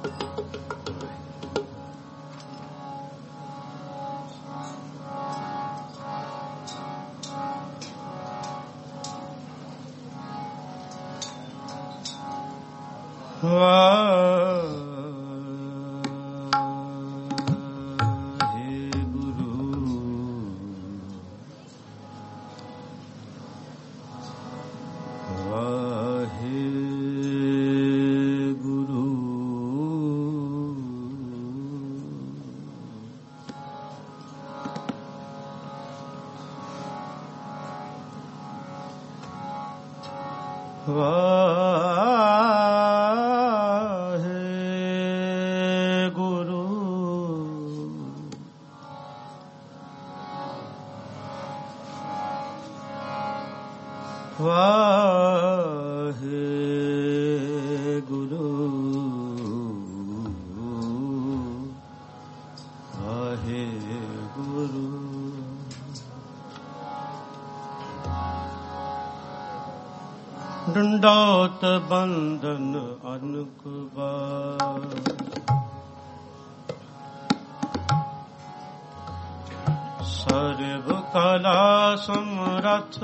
ਡੰਡੋਤ ਬੰਧਨ ਅਨਕ ਬਾਰ, ਸਰਬ ਕਲਾ ਸਮਰਥ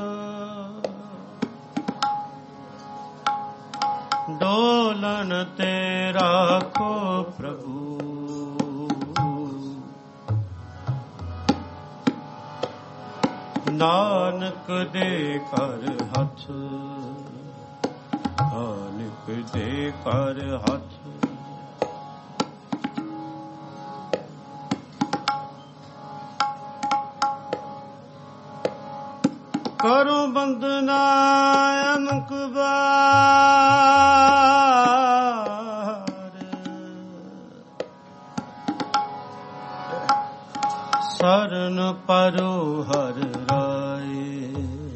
ਡੋਲਨ ਤੇ ਰਾਖੋ ਪ੍ਰਭੂ। ਨਾਨਕ ਦੇ ਕਰ ਹੱਥ, ਨਾਨਕ ਦੇ ਕਰ ਹੱਥ। ਕਰੋ ਬੰਦਨਾ ਅਨਕ ਬਾਰ, ਸਰਨ ਪਰੋ ਹਰ ਰਾਏ।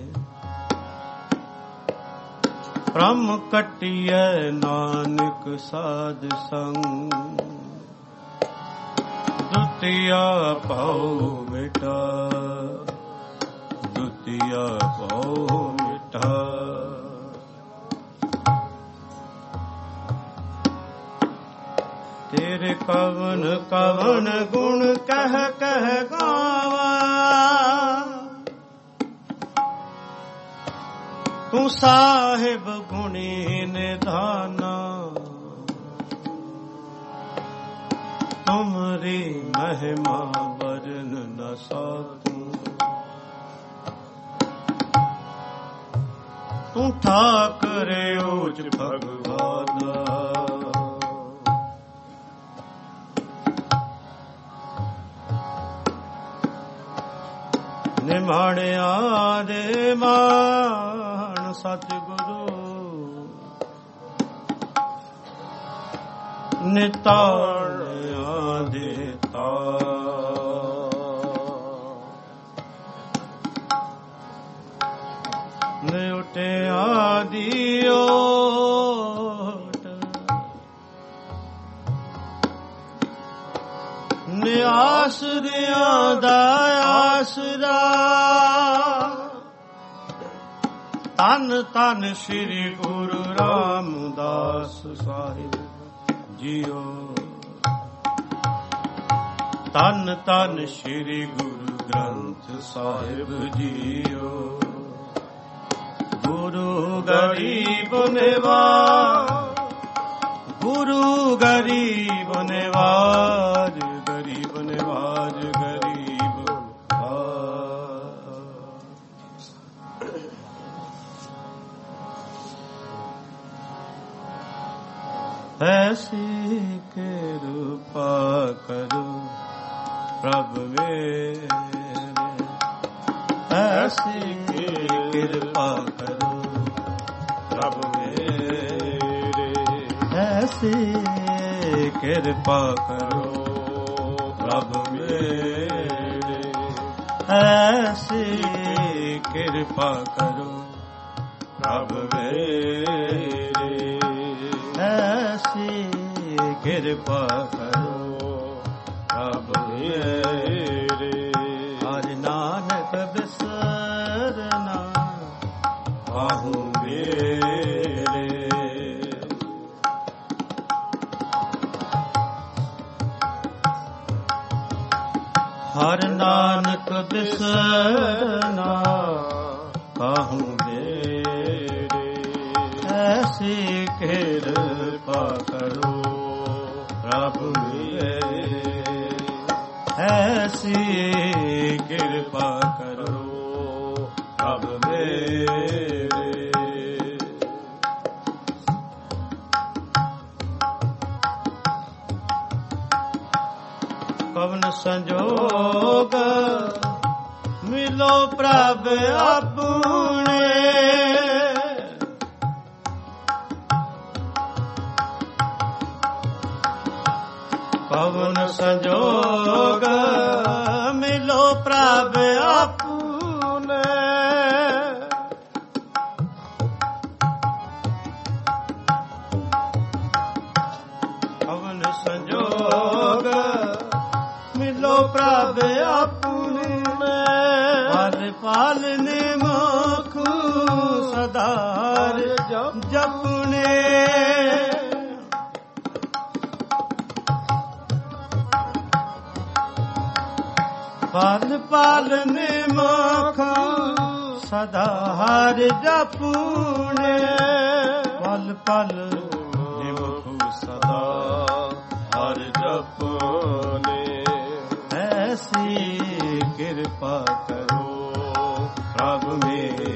ਭ੍ਰਮ ਕਟਿਐ ਨਾਨਕ ਸਾਧ ਸੰਗ, ਦੁਤੀਆ ਭਉ ਮਿਟਾ, ਦੁਤੀਆ ਭਉ ਮਿਟਾ। ਤੇਰੇ ਕਵਨ ਕਵਨ ਗੁਣ ਕਹਿ ਕਹਿ ਗਾਵਾ, ਤੂੰ ਸਾਹਿਬ ਗੁਣੀ ਨਿਧਾਨਾ। ਤੁਮਰੀ ਮਹਿਮਾ ਵਰਨ ਨ ਸਾਕੂ, ਤੂੰ ਠਾਕੁਰ ਓਜ ਭਗਵਾਨਾ। ਨਿਮਾਣਿਆ ਦੇ ਮਾਣ ਸਤਿਗੁਰੂ, ਨਿਤਾਣਿਆ ਦੇ ਤਾਰ। ਨਿਉਟਿਆ ਦੀ ਓਟ, ਨਿਆਸਰਿਆਂ ਦਾ ਆਸਰਾ। ਧੰਨ ਧੰਨ ਸ੍ਰੀ ਗੁਰੂ ਰਾਮਦਾਸ ਸਾਹਿਬ ਜੀਓ। ਧੰਨ ਧੰਨ ਸ੍ਰੀ ਗੁਰੂ ਗ੍ਰੰਥ ਸਾਹਿਬ ਜੀਓ। ਗੁਰੂ ਗਰੀਬ ਨਿਵਾਜ, ਗੁਰੂ ਗਰੀਬ ਨਿਵਾਜ, ਗਰੀਬ ਨਿਵਾਜ, ਗਰੀਬ ਐਸੀ ਕਿਰਪਾ ਕਰੋ ਪ੍ਰਭ ਮੇਰੇ, ਐਸੀ ਕਿਰਪਾ ਕਰੋ ਪ੍ਰਭ ਮੇਰੇ, ਐਸੀ ਕਿਰਪਾ ਕਰੋ ਪ੍ਰਭ ਮੇਰੇ, ਐਸੀ ਕਿਰਪਾ ਕਰੋ ਪ੍ਰਭ ਮੇਰੇ, ਐਸੀ ਕਿਰਪਾ ਕਰੋ ਪ੍ਰਭ ਮੇਰੇ। ਹਰਿ ਨਾਨਕ ਬਿਸਰਨਾ ਆਹੋ ਮੇਰੇ, ਹਰਿ ਨਾਨਕ ਬਿਸਰਨਾ ਕਾਹੂ ਮੇਰੇ, ਐਸੀ ਕਿਰਪਾ ਕਰੋ ਪ੍ਰਭ ਮੇਰੇ, ਐਸੀ ਕਿਰਪਾ ਕਰੋ ਪ੍ਰਭ ਮੇਰੇ। ਕਵਨ ਸੰਜੋਗ ਮਿਲੋ ਪ੍ਰਭ ਆਪਣੇ, ਕਵਨ ਸੰਜੋਗ ਮਿਲੋ ਪ੍ਰਭ ਆਪਣੇ, ਕਵਨ ਸੰਜੋਗ ਮਿਲੋ ਪ੍ਰਭ ਆਪਣੇ, ਪਲ ਪਲ ਨਿਮਖ ਸਦਾ ਜਪਣੇ, ਪਲ ਪਲ ਨਿਮਖ ਸਦਾ ਹਰਿ ਜਪਣੇ, ਪਲ ਪਲ ਨਿਮਖ ਸਦਾ ਹਰਿ ਜਪਣੇ, ਐਸੀ ਕਿਰਪਾ ਕਰੋ ਪ੍ਰਭ ਮੇਰੇ,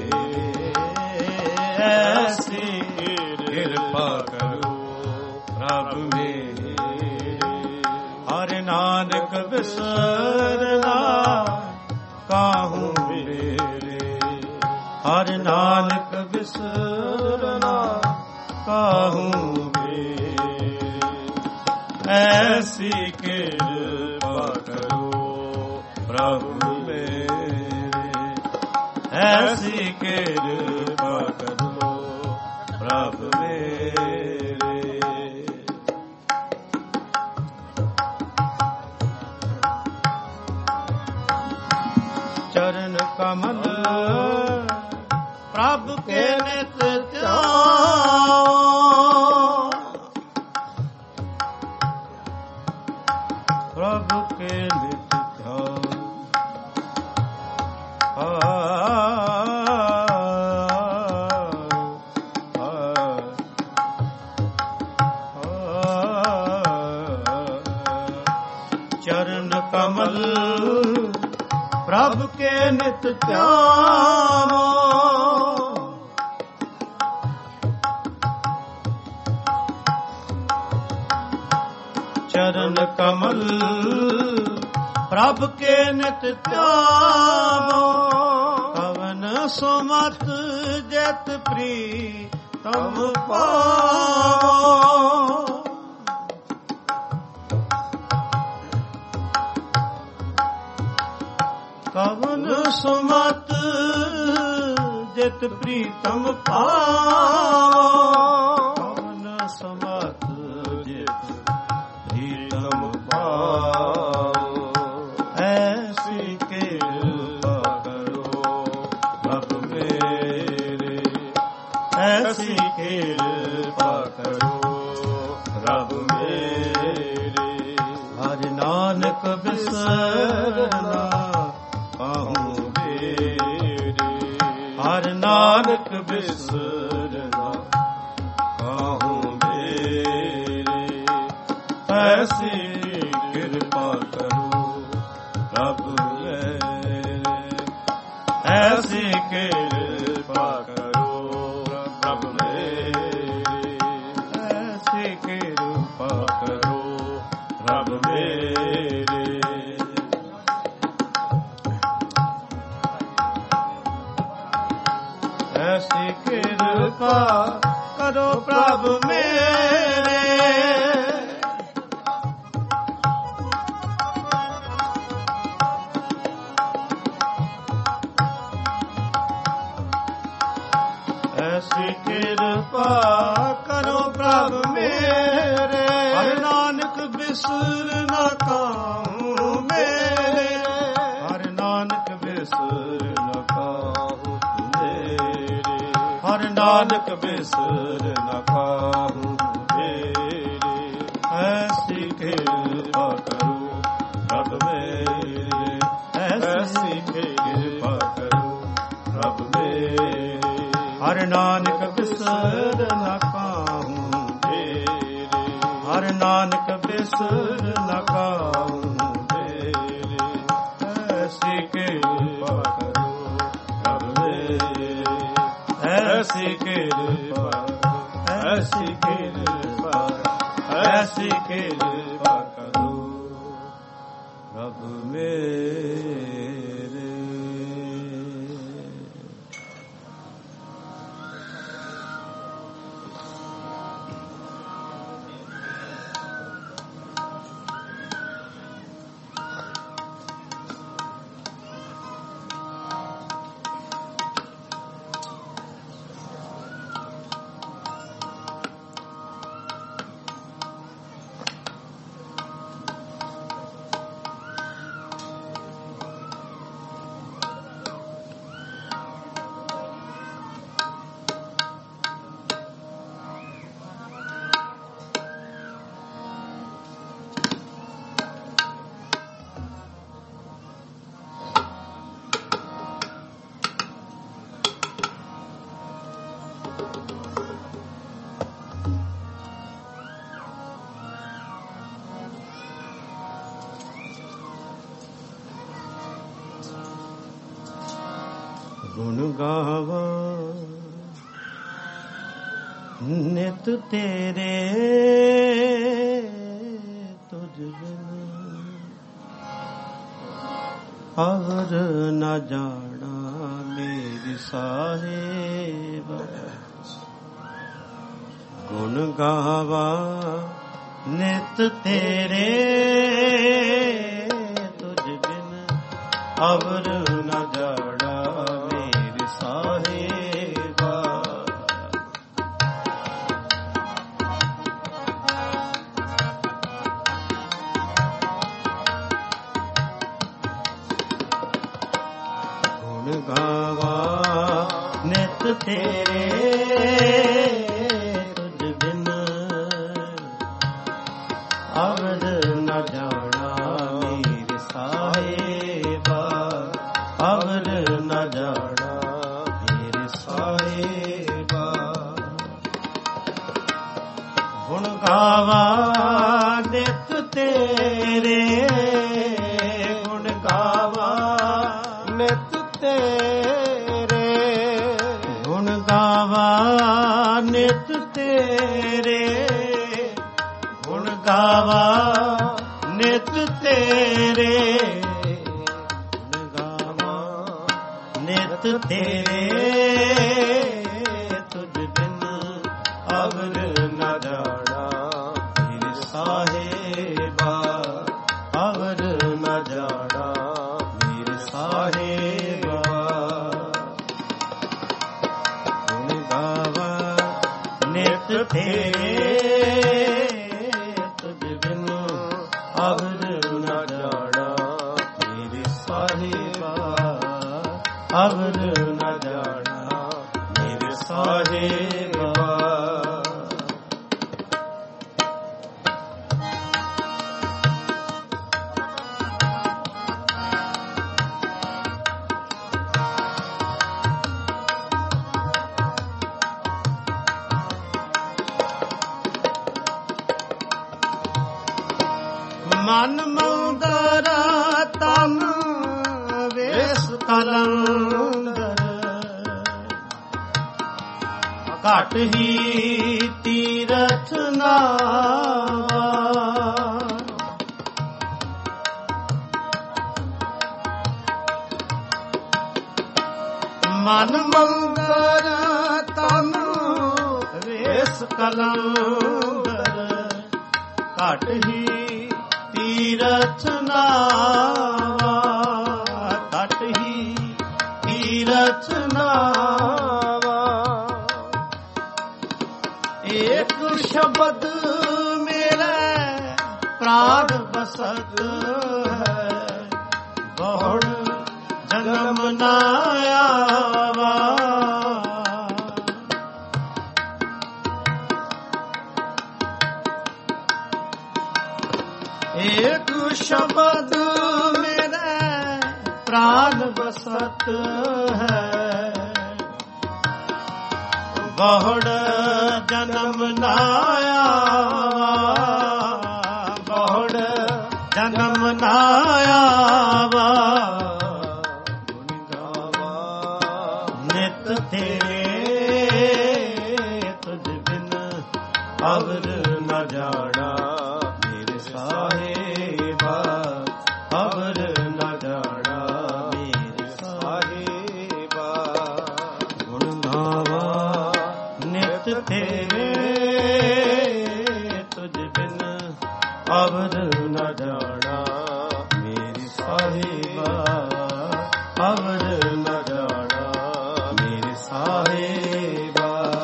ਐਸੀ ਕਿਰਪਾ ਕਰੋ ਪ੍ਰਭ ਮੇਰੇ। ਹਰਿ ਨਾਨਕ ਬਿਸਰਨਾ ਕਾਹੂ ਮੇਰੇ, ਹਰਿ ਨਾਨਕ ਬਿਸਰਨਾ ਕਾਹੂ ਮੇਰੇ, ਐਸੀ ਕਿਰਪਾ ਕਰੋ ਪ੍ਰਭ ਮੇਰੇ, ਐਸੀ ਕਿਰਪਾ ਕਰੋ ਪ੍ਰਭ ਮੇਰੇ। ਚਰਨ ਕਮਲ ਪ੍ਰਭ ਕੇ ਨਿਤ ਧਿਆਓ, ਪ੍ਰਭ ਕੇ ਨਿਤ ਧਿਆਓ, ਚਰਨ ਕਮਲ ਪ੍ਰਭ ਕੇ ਨਿਤ ਧਿਆਵੋ, ਚਰਨ ਕਮਲ ਪ੍ਰਭ ਕੇ ਨਿਤ ਧਿਆਵੋ, ਕਵਨ ਸੁਮਤ ਜਤ ਪ੍ਰੀਤਮ ਪਾਵੋ, ਕਵਨ ਸੁਮਤ ਜਿਤ ਪ੍ਰੀਤਮ ਪਾਵੋ, ਕਵਨ ਸੁਮਤ ਜਿਤ ਪ੍ਰੀਤਮ ਪਾਵੋ, ਐਸੀ ਕਿਰਪਾ ਕਰੋ ਪ੍ਰਭ ਮੇਰੇ, ਐਸੀ ਕਿਰਪਾ ਕਰੋ ਪ੍ਰਭ ਮੇਰੇ। ਹਰਿ ਨਾਨਕ ਬਿਸਰਨਾ ਕਾਹੂ ਮੇਰੇ, ਹਰਿ ਨਾਨਕ ਬਿਸਰਨਾ ਕਾਹੂ ਮੇਰੇ, ਐਸੀ ਕਿਰਪਾ ਕਰੋ ਪ੍ਰਭ ਮੇਰੇ, ਐਸੀ ਕਿਰਪਾ ਕਰੋ ਪ੍ਰਭ ਮੇਰੇ, ਐਸੀ ਕਿਰਪਾ ਕਰੋ ਪ੍ਰਭ ਮੇਰੇ। ਐਸੀ ਕਿਰਪਾ ਕਰੋ ਪ੍ਰਭ ਮੇਰੇ, ਐਸੀ ਕਿਰਪਾ ਕਰੋ ਪ੍ਰਭ ਮੇਰੇ। ਹਰਿ ਨਾਨਕ ਬਿਸਰ ਨਾ ਕਾਹੂ ਮੇਰੇ, ਹਰਿ ਨਾਨਕ ਬਿਸਰ ਨਾ ਕਾਹੂ ਮੇਰੇ, ਹਰਿ ਨਾਨਕ ਬਿਸਰ ਨਾ ਕਾਹੂ ਮੇਰੇ, ਐਸੀ ਕਿਰਪਾ ਕਰੋ ਪ੍ਰਭ ਮੇਰੇ, ਹਰ ਨਾਨਕ ਬਿਸਰ ਨ ਕਾਉ ਤੇਰੇ। ਐਸੀ ਕਿਰਪਾ ਕਰੋ ਪ੍ਰਭ ਮੇਰੇ, ਐਸੀ ਕਿਰਪਾ, ਐਸੀ ਕਿਰਪਾ, ਐਸੀ ਕਿਰਪਾ ਕਰੋ ਪ੍ਰਭ ਮੇਰੇ। ਗੁਣ ਗਾਵਾਂ ਨਿਤ ਤੇਰੇ, ਤੁਝ ਬਿਨ ਅਵਰ ਨ ਜਾਣਾ ਮੇਰੀ ਸਾਹਿਬ। ਗੁਣ ਗਾਵਾਂ ਨਿਤ ਤੇਰੇ, ਤੁਝ ਬਿਨ ਅਵਰ ਨ ਜਾਣਾ ਮੇਰੀ ਸਾਹਿਬਾ। ਗੁਣ ਗਾਵਾਂ ਨਿਤ ਤੇਰੇ, ਤੁਝ ਬਿਨ ਅਵਰ ਨ ਜਾਣਾ ਮੇਰੀ ਸਾਹਿਬਾ। ਅਵਰ ਨ ਜਾਣਾ ਮੇਰੀ ਸਾਹਿਬਾ। ਗੁਣ ਗਾਵਾਂ ਨਿਤ ਤੇਰੇ, ਗੁਣ ਗਾਵਾਂ ਨਿਤ ਤੇਰੇ, ਗੁਣ ਗਾਵਾਂ ਨਿਤ ਤੇਰੇ, ਗੁਣ ਗਾਵਾਂ ਨਿਤ ਤੇਰੇ, ਗੁਣ ਗਾਵਾਂ ਨਿਤ ਤੇਰੇ, ਤੁਝ ਬਿਨ ਅਵਰ ਨ ਜਾਣਾ ਮੇਰੀ ਸਾਹਿਬਾ। ਅਵਰ ਨ ਜਾਣਾ ਮੇਰੀ ਸਾਹਿਬਾ। ਗੁਣ ਗਾਵਾਂ ਨਿਤ ਤੇਰੇ, ਤੁਝ ਬਿਨ ਅਵਰ ਨ ਜਾਣਾ ਮੇਰੀ ਸਾਹਿਬਾ। ਅਵਰ ਨ ਜਾਣਾ ਮੇਰੀ ਸਾਹਿਬਾ। ਮਨ ਮੰਦਰਾ ਤਨ ਵੇਸ ਕਲੰਦਰ, ਘਟ ਹੀ ਤੀਰਥ ਨਾਵਾ। ਮਨ ਮੰਦਰਾ ਤਨ ਵੇਸ ਕਲੰਦਰ, ਘਟ ਹੀ ਤੀਰਥ ਨਾਵਾ। ਤਟ ਹੀ ਤੀਰਥ ਨਾਵਾ। ਏਕ ਸ਼ਬਦ ਮੇਰੇ ਪ੍ਰਾਣ ਬਸਤ ਹੈ, ਬਹੁੜ ਜਨਮ ਨਾ ਆਵਾ। ਏਕ ਸ਼ਬਦ ਮੇਰੇ ਪ੍ਰਾਨ ਬਸਤ ਹੈ, ਬਹੁੜ ਜਨਮ ਨਾ ਆਵਾ। ਅਵਰ ਨ ਜਾਣਾ ਮੇਰੇ ਸਾਹਿਬਾ, ਅਵਰ ਨ ਜਾਣਾ ਮੇਰੇ ਸਾਹਿਬਾ। ਗੁਣ ਗਾਵਾਂ ਨਿਤ ਤੇਰੇ ਤੁਝ ਬਿਨ ਅਵਰ ਨ ਜਾਣਾ ਮੇਰੇ ਸਾਹਿਬਾ, ਅਵਰ ਨ ਜਾਣਾ ਮੇਰੇ ਸਾਹਿਬਾ।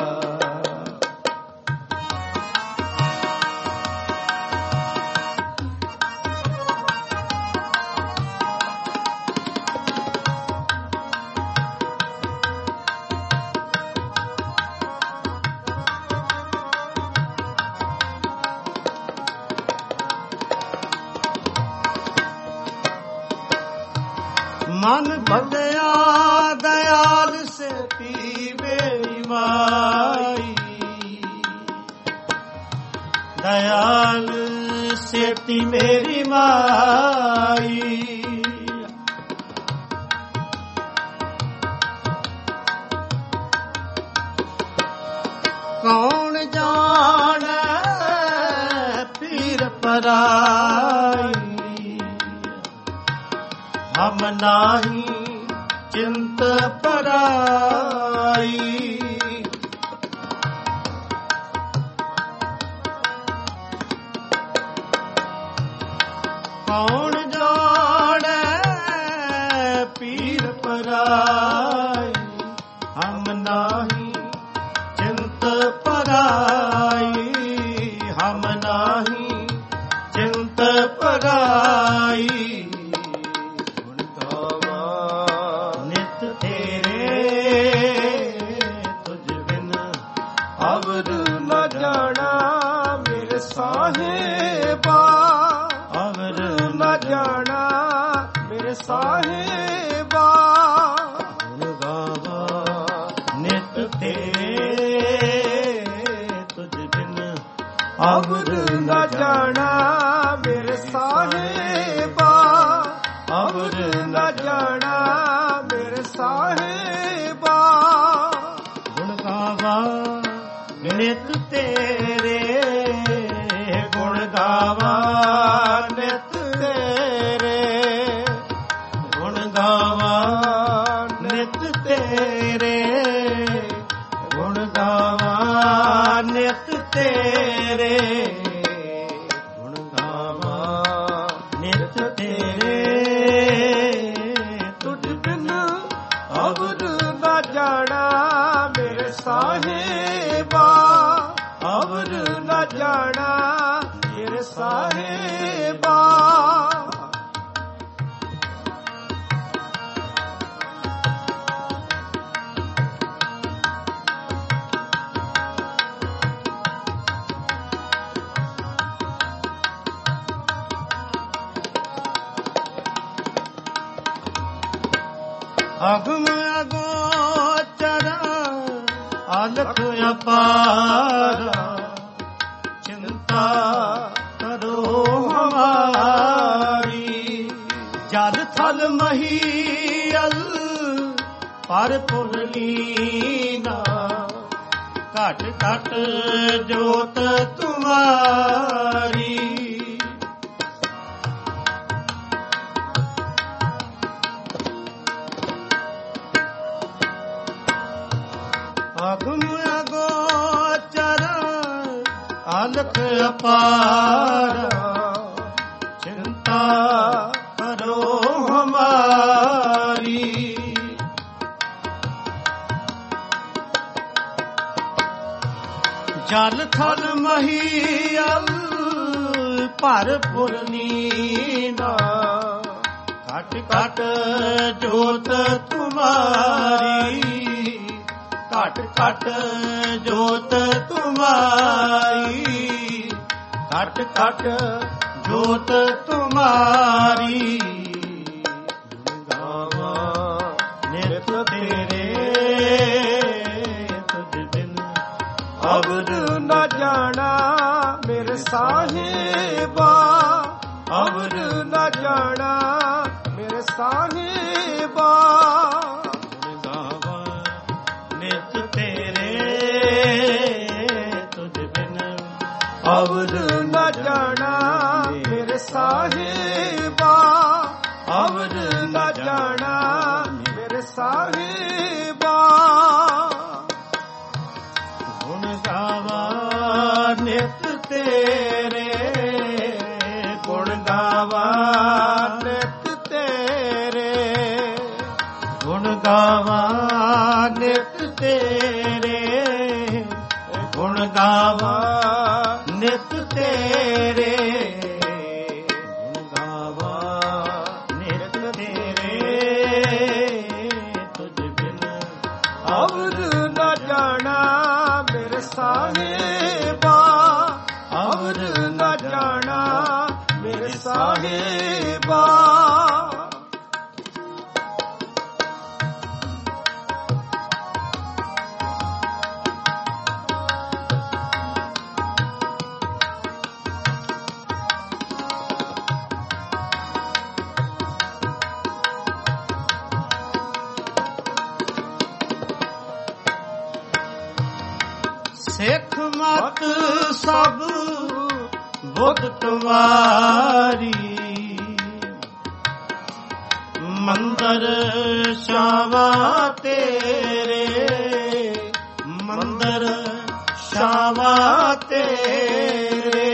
ਮਨ ਭਗਿਆ ਦਇਆਲ ਸੇਤੀ ਮੇਰੀ ਮਾਈ, ਦਇਆਲ ਸੇਤੀ ਮੇਰੀ ਮਾਈ। ਕੌਣ ਜਾਣੈ ਪੀਰ ਪਰਾਈ, ਹਮ ਨਾਹੀ ਚਿੰਤ ਪਰਾਈ। ਕੌਣ ਜਾਣੈ ਪੀਰ ਪਰਾਈ, ਹਮ ਨਾਹੀ ਚਿੰਤ ਪਰਾਈ, ਹਮ ਨਾਹੀ ਚਿੰਤ ਪਰਾਈ। ਅਵਰ ਨ ਜਾਣਾ ਮੇਰੇ ਸਾਹਿਬਾ, ਅਵਰ ਨ ਜਾਣਾ ਮੇਰੇ ਸਾਹਿਬਾ। ਗੁਣ ਗਾਵਾਂ ਨਿਤ ਤੇਰੇ ਤੁਝ ਬਿਨ ਅਵਰ ਨ ਜਾਣਾ ਮੇਰੇ ਸਾਹਿਬਾ, ਅਵਰ ਨ ਜਾਣਾ ਮੇਰੇ ਸਾਹਿਬਾ। ਗੁਣ ਗਾਵਾਂ ਨਿਤ ਤੇਰੇ, ਗੁਣ ਗਾਵਾਂ ਨਿਤ ਤੇਰੇ, ਗੁਣ ਗਾਵਾਂ ਨਿਤ ਤੇਰੇ, ਗੁਣ ਗਾਵਾਂ ਨਿਤ ਤੇਰੇ, ਗੁਣ ਗਾਵਾਂ ਨਿਤ ਤੇਰੇ। ਤੁਝ ਬਿਨ ਅਵਰ ਨ ਜਾਣਾ ਮੇਰੇ ਸਾਹਿਬਾ, ਅਵਰ ਨ ਜਾਣਾ ਮੇਰੇ ਸਾਹਿਬਾ। ਅਗਮ ਅਗੋਚਰ ਅਲਖ ਅਪਾਰਾ, ਚਿੰਤਾ ਕਰੋ ਹਮਾਰੀ। ਜਲ ਥਲ ਮਹੀਅਲ ਪਰ ਪੁਰਲੀਨਾ, ਘਟ ਘਟ ਜੋਤ ਤੁਮਾਰੀ। ਅਗਮ ਅਗੋਚਰ ਅਲਖ ਅਪਾਰਾ, ਚਿੰਤਾ ਕਰੋ ਹਮਾਰੀ। ਜਲ ਥਲ ਮਹੀਅਲ ਭਰ ਪੁਰਨੀਨਾ, ਘਟ ਘਟ ਜੋਤ ਤੁਮਾਰੀ। ਘਟ ਘਟ ਜੋਤ ਤੁਮਾਰੀ, ਘਟ ਘਟ ਜੋਤ ਤੁਮਾਰੀ। ਗਾਵਾਂ ਨਿਤ ਤੇਰੇ ਤੁਝ ਬਿਨ ਅਵਰ ਨ ਜਾਣਾ ਮੇਰੇ ਸਾਹਿਬਾ, ਅਵਰ ਨ ਜਾਣਾ ਮੇਰੇ ਸਾਹਿਬਾ। ਅਵਰ ਨ ਜਾਣਾ ਮੇਰੇ ਸਾਹਿਬਾ, ਅਵਰ ਨ ਜਾਣਾ ਮੇਰੇ ਸਾਹਿਬਾ। ਗੁਣ ਗਾਵਾ ਨਿਤ ਤੇਰੇ, ਗੁਣ ਗਾਵਾ ਨਿਤ ਤੇਰੇ, ਗੁਣ ਗਾਵਾ ਨਿਤ ਤੇਰੇ, ਗੁਣ ਗਾਵਾ ਨਿਤ ਤੇਰੇ, ਗੁਣ ਗਾਵਾ ਨਿਤ ਤੇਰੇ। ਤੁਝ ਬਿਨ ਅਵਰ ਨ ਜਾਣਾ ਮੇਰੇ ਸਾਹਿਬਾ, ਅਵਰ ਨ ਜਾਣਾ ਮੇਰੇ ਸਾਹਿਬਾ। ਸਿੱਖ ਮਤ ਸਭ ਬੁੱਧ ਤੁਮਾਰੀ, ਮੰਦਰ ਸ਼ਾਵਾ ਤੇਰੇ, ਮੰਦਰ ਸ਼ਾਵਾ ਤੇਰੇ।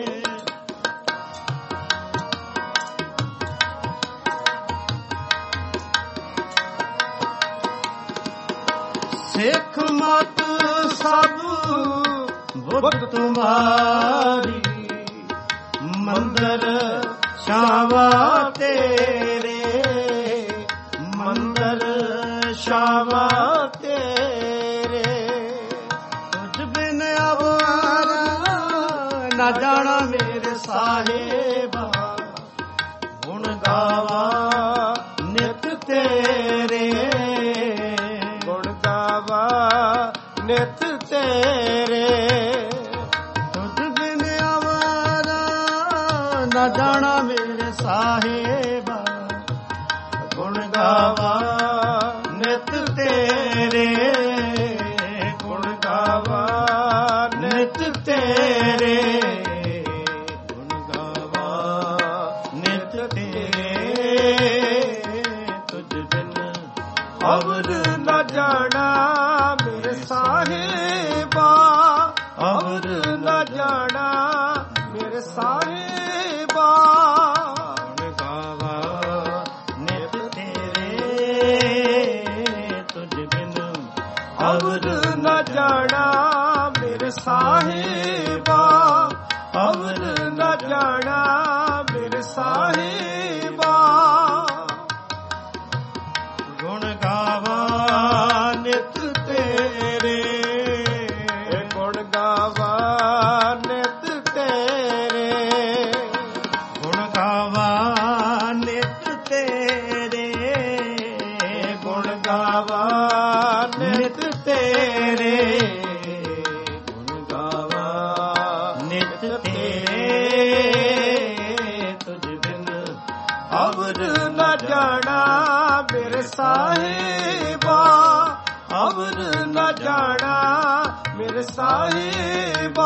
ਸਿੱਖ ਮਤ ਸਭ ਬੁੱਧ ਤੁਮਾਰੀ, ਮੰਦਰ ਸ਼ਾਵਾ ਤੇਰੇ, ਮੰਦਰ ਸ਼ਾਵਾ ਤੇਰੇ। ਤੁਝ ਬਿਨ ਅਵਰ ਨ ਜਾਣਾ ਮੇਰੇ ਸਾਹਿਬਾ, ਗੁਣ ਗਾਵਾ ਨਿਤ ਤੇਰੇ, ਗੁਣ ਗਾਵਾ ਨਿਤ ਤੇਰੇ। ਤੁਝ ਬਿਨ ਅਵਰ ਨ ਜਾਣਾ ਮੇਰੇ ਸਾਹਿਬਾ, ਗੁਣ ਗਾਵਾ ਨਿਤ ਤੇਰੇ, ਗੁਣ ਗਾਵਾ ਨਿਤ ਤੇਰੇ, ਗੁਣ ਗਾਵਾ ਨਿਤ ਤੇਰੇ। ਤੁਝ ਬਿਨ ਅਵਰ ਨ ਜਾਣਾ ਮੇਰੇ ਸਾਹਿਬਾ, ਅਵਰ ਨ ਜਾਣਾ ਮੇਰੇ ਸਾਹਿਬਾ। ਗੁਣ ਗਾਵਾ ਨਿਤ ਤੇਰੇ, ਤੁਝ ਬਿਨ ਅਵਰ ਨ ਜਾਣਾ ਮੇਰੇ ਸਾਹਿਬਾ, ਅਵਰ ਨ ਜਾਣਾ ਮੇਰੇ ਸਾਹਿਬਾ। ਗੁਣ ਗਾਵਾ ਨਿਤ ਤੇਰੇ, ਗੁਣ ਗਾਵਾ ਨਿਤ ਤੇਰੇ, ਗੁਣ ਗਾਵਾ ਨਿਤ ਤੇਰੇ, ਗੁਣ ਗਾਵਾ ਨਿਤ ਤੇਰੇ, ਗੁਣ ਗਾਵਾ ਨਿਤ ਤੇਰੇ। ਤੁਝ ਬਿਨ ਅਵਰ ਨ ਜਾਣਾ ਮੇਰੇ ਸਾਹਿਬਾ, ਅਵਰ ਨ ਜਾਣਾ ਮੇਰੇ ਸਾਹਿਬਾ।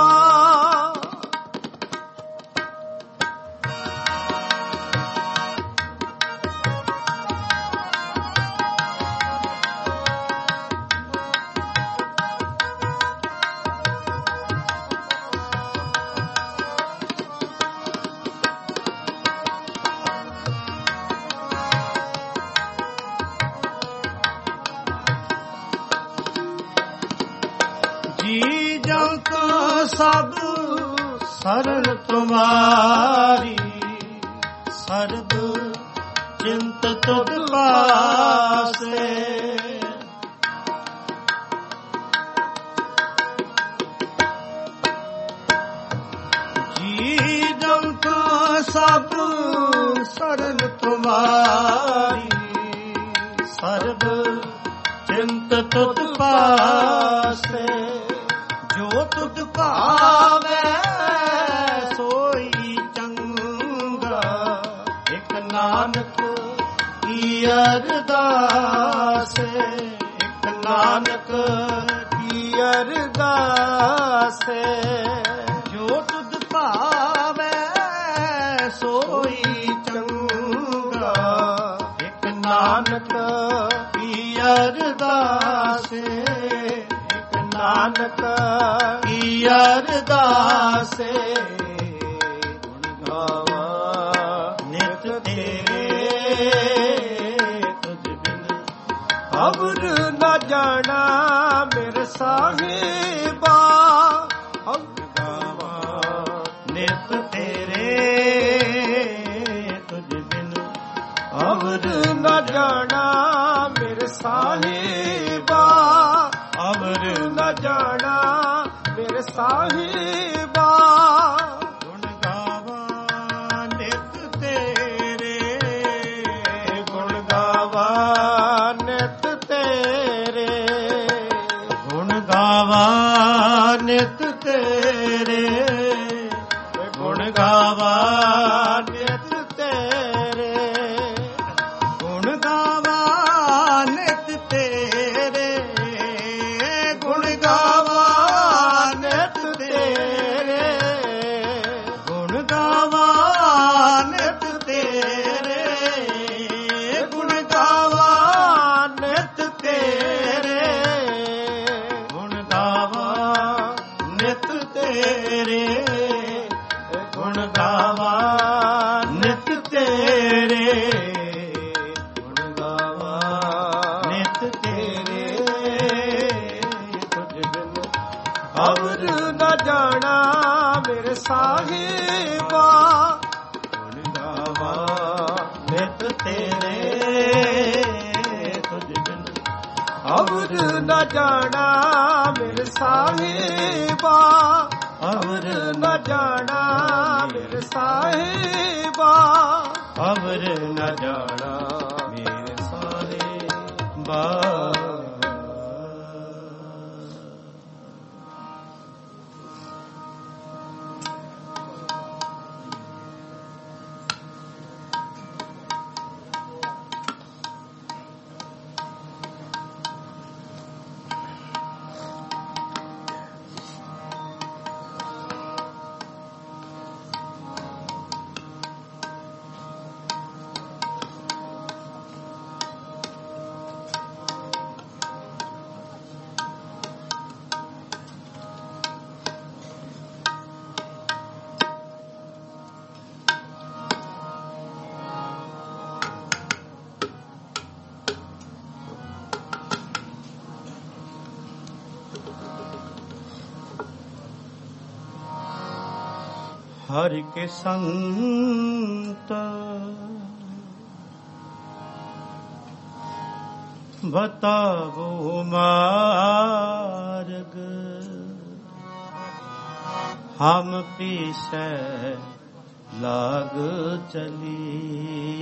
ਜੀ ਜੰਤ ਸਭ ਸਰਨ ਤੁਮਾਰੀ, ਸਰਬ ਚਿੰਤ ਤੁਧ ਪਾਸੇ। ਜੀ ਜੰਤ ਸਭ ਸਰਨ ਤੁਮਾਰੀ, ਸਰਬ ਚਿੰਤ ਤੁਧ ਪਾਸੇ। ਜੋ ਤੁਧ ਭਾਵੈ ਸੋਈ ਚੰਗਾ, ਇਕ ਨਾਨਕ ਕੀ ਅਰਦਾਸ, ਇਕ ਨਾਨਕ ਕੀ ਅਰਦਾਸ। ਜੋ ਨਾਨਕ ਕੀ ਅਰਦਾਸੇ ਗੁਣ ਗਾਵਾਂ ਨਿਤ ਤੇਰੇ ਤੁਝ ਬਿਨ ਅਵਰ ਨ ਜਾਣਾ ਮੇਰੇ ਸਾਹਿਬਾ ਅਵਰ ਗਾਵਾਂ ਨਿਤ ਤੇਰੇ ਤੁਝ ਬਿਨ ਅਵਰ ਨ ਜਾਣਾ ਮੇਰੇ ਸਾਹਿਬਾ ਅਵਰ ਨ ਜਾਣਾ ਮੇਰੇ ਸਾਹਿਬਾ ਗੁਣ ਗਾਵਾਂ ਨਿਤ ਤੇਰੇ ਗੁਣ ਗਾਵਾਂ ਨਿਤ ਤੇਰੇ ਗੁਣ ਗਾਵਾਂ ਨਿਤ ਤੇਰੇ ਗੁਣ ਗਾਵਾਂ ਨਿਤ ਤੇਰੇ ਗੁਣ ਗਾਵਾਂ ਨਿਤ ਤੇਰੇ ਗੁਣ ਗਾਵਾਂ ਨਿਤ ਤੇਰੇ ਗੁਣ ਗਾਵਾਂ ਨਿਤ ਤੇਰੇ ਗੁਣ ਗਾਵਾਂ ਨਿਤ ਤੇਰੇ ਗੁਣ ਗਾਵਾਂ ਨਿਤ ਤੇਰੇ ਗੁਣ ਗਾਵਾਂ ਨਿਤ ਤੇਰੇ ਗੁਣ ਗਾਵਾਂ ਨਿਤ ਤੇਰੇ ਤੁਝ ਬਿਨ ਅਵਰ ਨ ਜਾਣਾ ਮੇਰੇ ਸਾਹਿਬਾ ਗੁਣ ਗਾਵਾਂ ਨਿਤ ਤੇਰੇ ਤੁਝ ਬਿਨ ਅਵਰ ਨ ਜਾਣਾ ਮੇਰੇ ਸਾਹਿਬਾ ਅਵਰ ਨ ਜਾਣਾ ਮੇਰੇ ਸਾਹਿਬਾ ਅਵਰ ਨ ਜਾਣਾ ਮੇਰੇ ਸਾਰੇ ਬਾ ਹਰਿ ਕੇ ਸੰਤ ਬਤਾਵੋ ਮਾਰਗ ਹਮ ਪੀਛੇ ਲਾਗ ਚਲੀ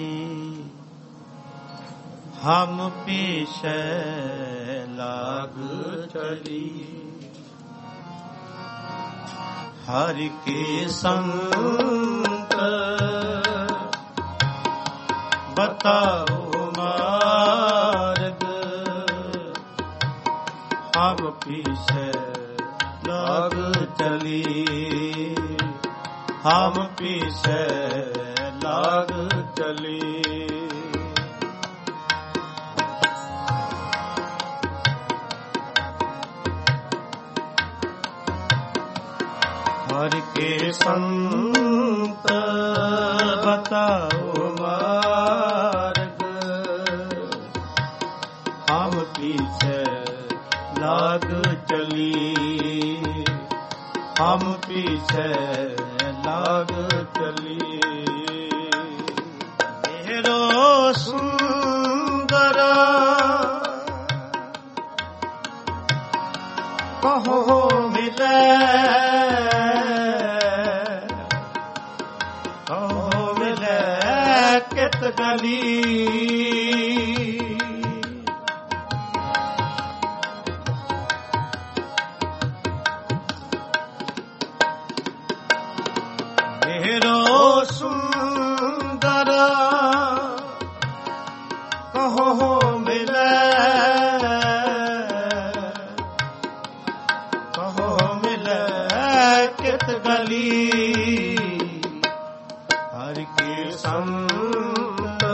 ਹਮ ਪੀਛੇ ਲਾਗ ਚਲੀ ਹਰਿ ਕੇ ਸੰਤ ਬਤਾਓ ਮਾਰਗ ਹਮ ਪੀਛੇ ਲਾਗ ਚਲੀ ਹਮ ਪੀਛੇ ਲਾਗ ਚਲੀ हर के संत बताओ मार्ग हम पीछे लाग चली हम पीछे लाग चली मेरो सुंदर कहो मिले कित गली मेरो सुंदर कहो मिले कित गली हर के संत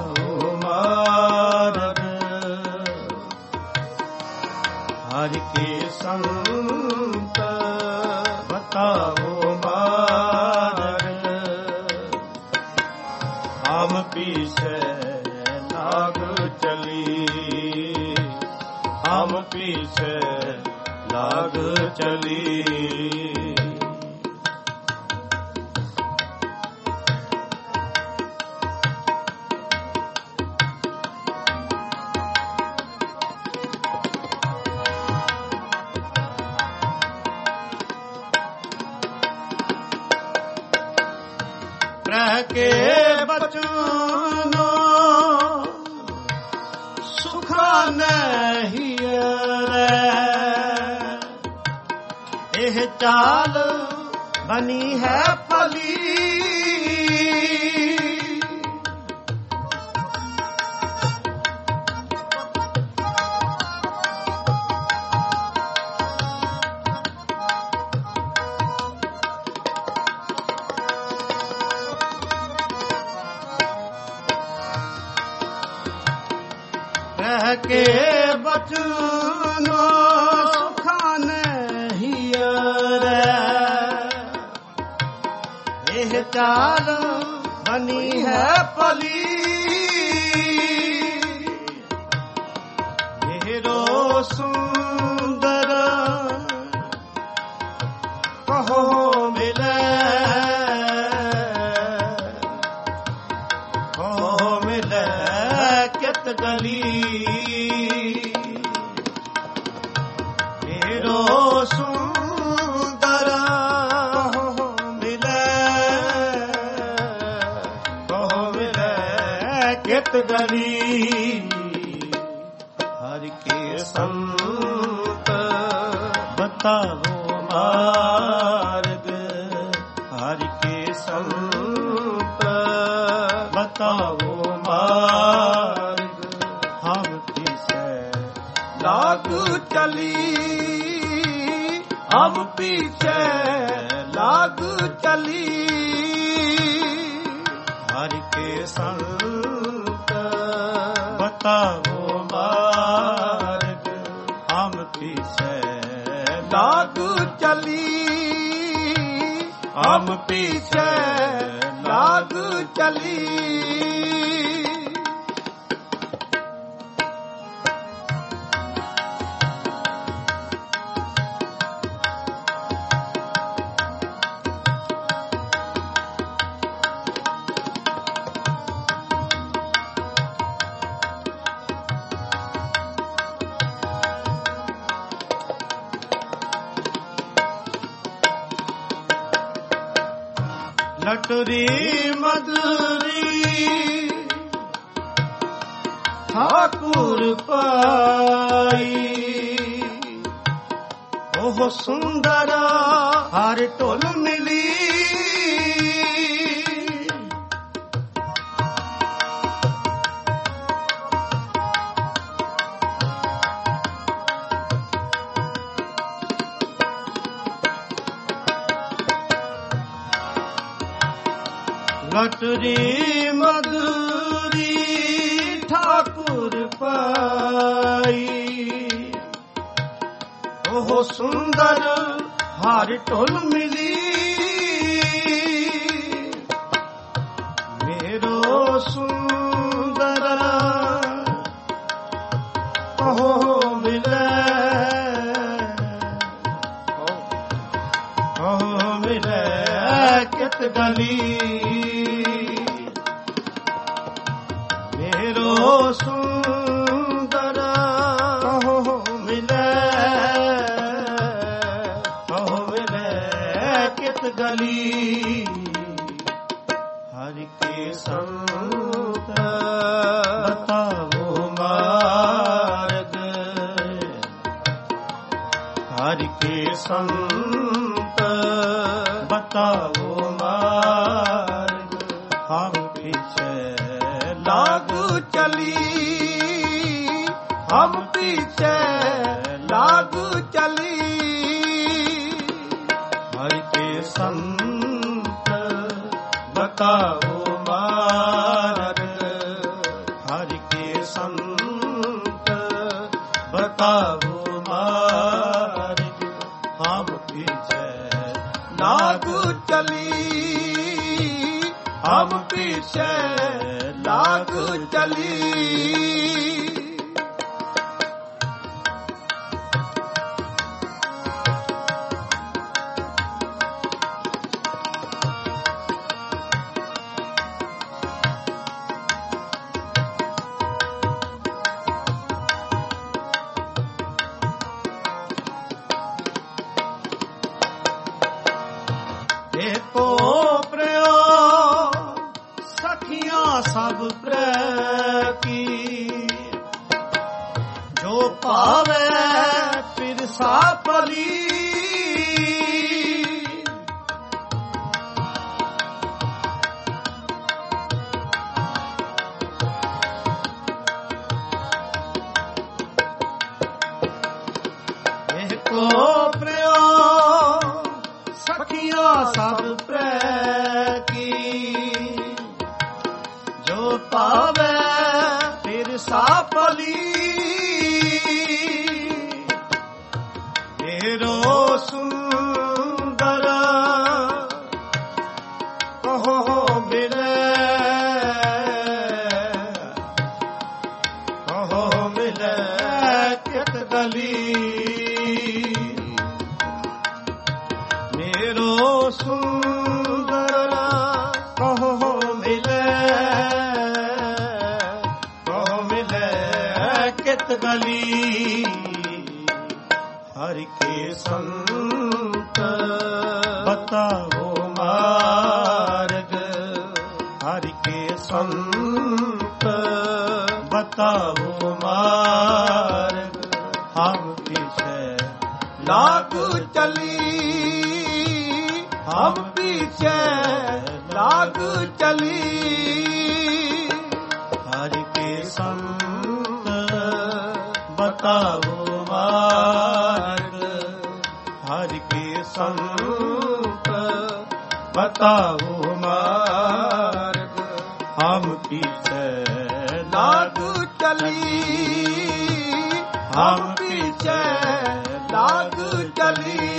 बताओ मार्ग हर के पीछे लाग चली, हम पीछे लाग चली। ग्रह के बचनो सुखा नहीं रे, यह चाल बनी है फली। ग्रह के बचनो सुखा नहीं रे, यह चाल बनी है पली। हीरो सुंदर कहो मिले, कहो मिले कित गली। हीरो सुंदर मिले, कहो मिले कित गली। हरि के संत बताओ मार्ग, हरि के संत बताओ मार्ग। हम पीछे लाग चली, हम पीछे लाग चली। हरि के संत बताओ मार्ग, हम पीछे लाग चली, हम पीछे लाग चली। लटरी मधुरी ठाकुर पाई, ओह सुंदर हर टोल मिली। लटरी मधुरी ठाकुर पाई, ओह सुंदर हार टोल मिली। मेरो सुंदर ओह मिले, ओह मिले कित गली। सुंदर कहो मिले, कहो मिले कित गली। हरि के संत बताओ मार्ग, हरि के संत बताओ मार्ग। हम पीछे लाग चली, हम पीछे लाग चली। हरि के संत बताओ मार्ग, हरि के संत बताओ मार्ग। हम पीछे लाग चली, हम पीछे लाग चली। सब प्र की जो पावे फिर सापली। एको प्रियो सखिया सब प्र की जो पावे फिर सापली। हेरो सुंदर कहो मिले, कहो मिले कित गली। मेरो सुंदर कहो मिले, कित गली। हरि के संत बताओ मार्ग, हरि के संत बताओ मार्ग। हम पीछे लाग चली, हम पीछे लाग चली। हरि के संत बताओ मार्ग, हरि के संत बताओ मार्ग। हम पीछे लाग चली, हम पीछे लाग चली।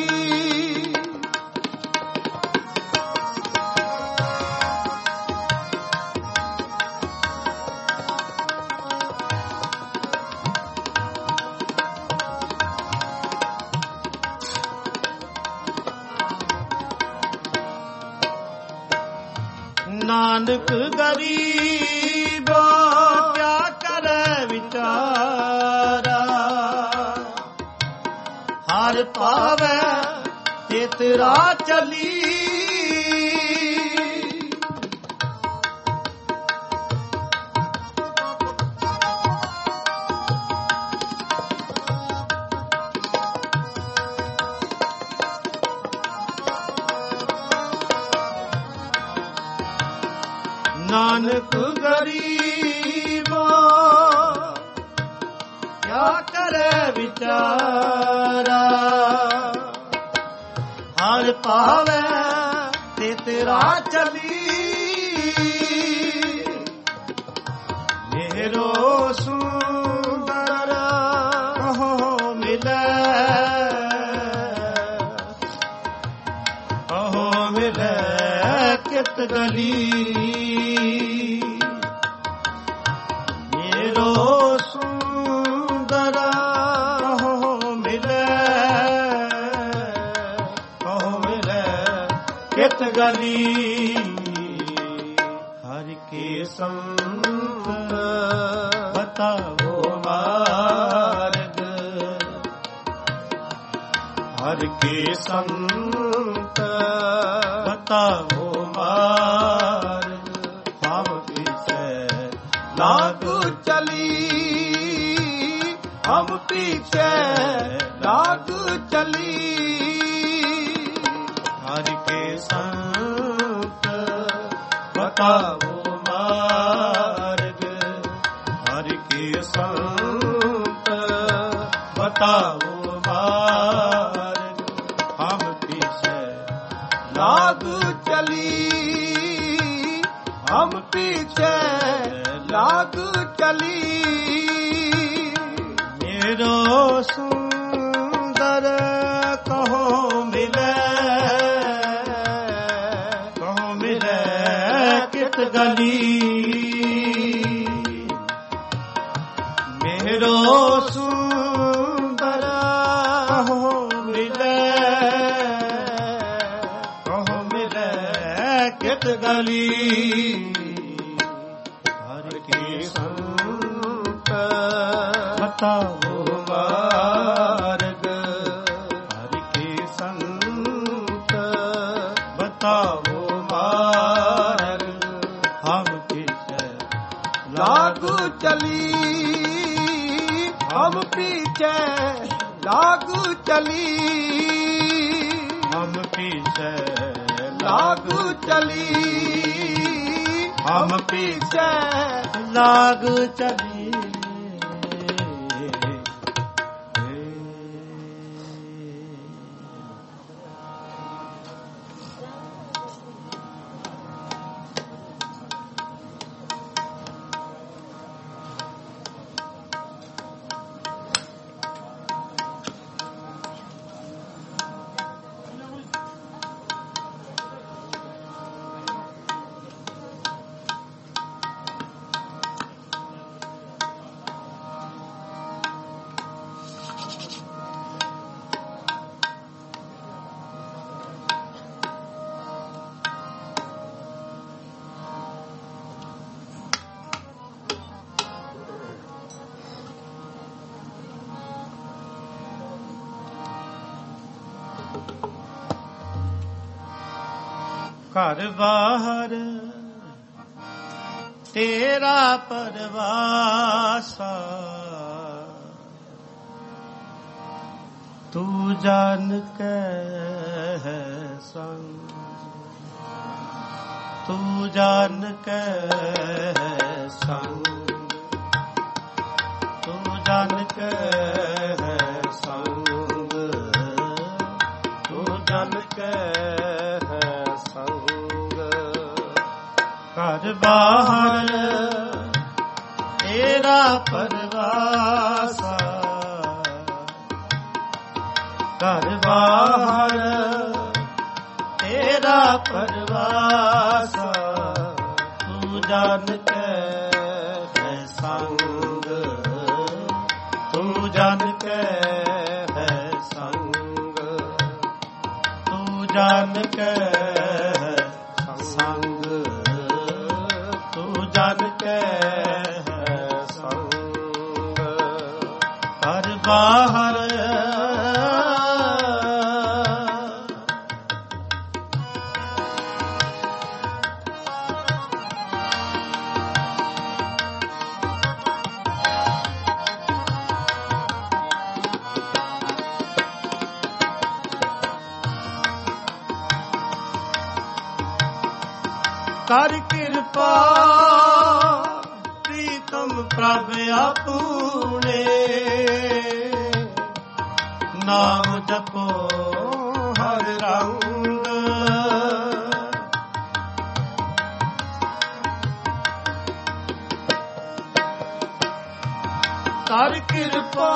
नानक गरीब क्या करे विचारा। हर पावे तेतरा चली। नानक गरीब क्या करे विचारा। हर पावे तेतरा चली। मेरो सुंदर कहो मिले, कहो मिले कित गली। मेरो सुंदर कहो मिले, कहो मिले कित गली। हरि के संत बताओ मार्ग, हरि के संत बताओ मार्ग। हम पीछे लाग चली, हम पीछे लाग चली। हरि के संत बताओ मार्ग, हरि के संत बताओ मार्ग। हम पीछे लाग चली, हम पीछे लाग चली। मेरो सुंदर कहो मिले, कहो मिले ਗਲੀ ਮੇਰੋ ਸੁੰਦਰ ਮਿਲੇ ਕਿਤ ਗਲੀ ਹਰ ਕੀ ਸੰਤ ਬਤਾਓ ਮਾਰਗ ਹਰ ਕੀ ਸੰਤ ਬਤਾਓ ਮਾਰਗ ਹਮ ਪੀਛੇ लागू चली हम पीछे लागू चली हम पीछे लागू चली हम पीछे लाग चली ਘਰ ਬਾਹਰ ਤੇਰਾ ਪਰਵਾਸਾ ਤੂੰ ਜਾਣ ਕੇ ਹੈ ਸੰਗ ਤੂੰ ਜਾਣ ਕੇ ਹੈ ਸੰਗ ਤੂੰ ਜਾਣ ਕੇ ਹੈ ਸੰਗ ਤੂੰ ਜਾਣ ਕੇ ਘਰ ਬਾਹਰ ਤੇਰਾ ਪਰਵਾਸਾ ਘਰ ਬਾਹਰ ਤੇਰਾ ਪਰਵਾਸਾ ਤੂੰ ਜਾਣ ਕੇ ਹੈ ਸੰਗ ਤੂੰ ਜਾਣ ਕੇ ਹੈ ਸੰਗ ਤੂੰ ਜਾਣ ਕੇ ਜਨ ਕੇ ਹੈ ਸੰਗ ਘਰ ਬਾਹਰ ਕਰ ਕਿਰਪਾ ਪ੍ਰੀਤਮ ਪ੍ਰਭ ਆਪੂਣੇ ਨਾਮ ਜਪੋ ਹਰ ਰੰਗ ਕਰ ਕਿਰਪਾ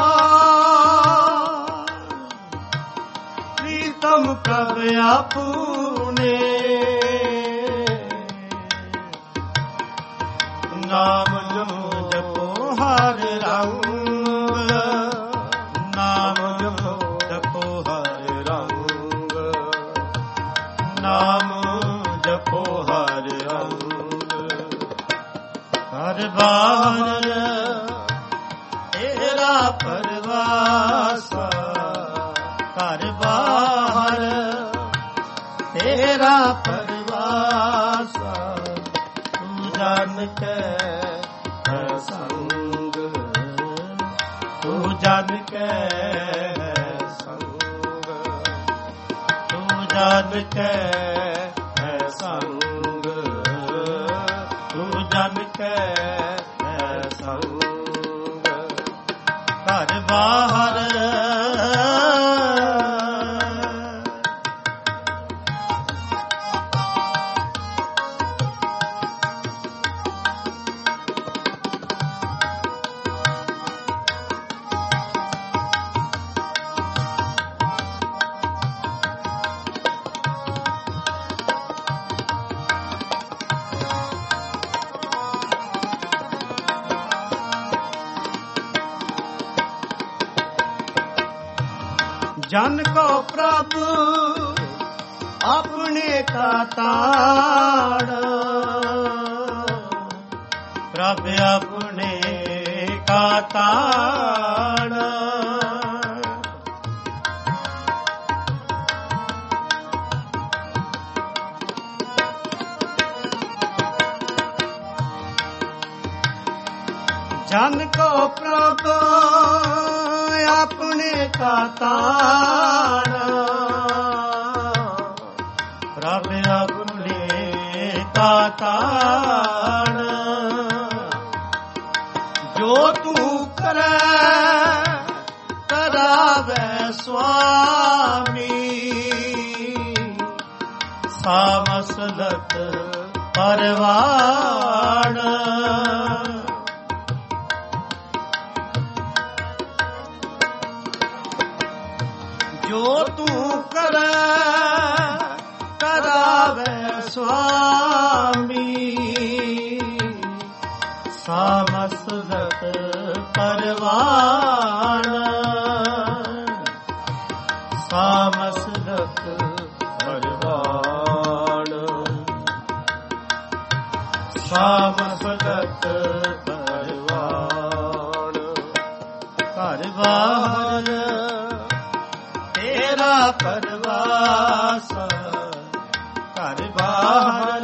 ਪ੍ਰੀਤਮ ਪ੍ਰਭ ਆਪੂਣੇ ਨਾਮ ਜਪੋ ਹਰ ਰੰਗ ਨਾਮ ਜਪੋ ਹਰ ਰੰਗ ਨਾਮ ਜਪੋ ਹਰ ਰੰਗ ਘਰ ਬਾਹਰ ਤੇਰਾ ਪਰਵਾਸਾ ਘਰ ਬਾਹਰ ਤੇਰਾ ਪਰਵਾਸਾ ਤੂੰ ਜਾਣ ਕੇ ਹੈ ਸੰਗ ਤੂੰ ਜਾਣ ਕੇ ਹੈ ਸੰਗ ਤੂੰ ਜਾਣ ਕੇ ਹੈ ਸੰਗ ਤੂੰ ਜਾਣ ਕੇ ਹੈ ਸੰਗ ਘਰ ਬਾਹਰ ਜਨ ਕੋ ਪ੍ਰਭ ਆਪਣੇ ਕਾ ਤਾੜ, ਪ੍ਰਭ ਆਪਣੇ ਕਾ ਤਾੜ। ਜਨ ਕੋ ਪ੍ਰਭ ਆਪਣੇ ਕਾ ਤਾੜ, ਪ੍ਰਭ ਆਪਣੇ ਕਾ ਤਾੜ। ਜੋ ਤੂੰ ਕਰੈ ਕਰਾਵੈ ਸੁਆਮੀ, ਸਾ ਮਸਲਕ ਪਰਵਾਣ। ਜੋ ਤੂੰ ਕਰੈ ਕਰਾਵੈ ਸੁਆਮੀ, ਸਾ ਮਸਲਕ ਪਰਵਾਣ। ਸਾ ਮਸਲਕ ਪਰਵਾਣ, ਸਾ ਮਸਲਕ ਪਰਵਾਣ। ਘਰ ਬਾਹਰ ਤੇਰਾ ਪਰਵਾਸ, ਘਰ ਬਾਹਰ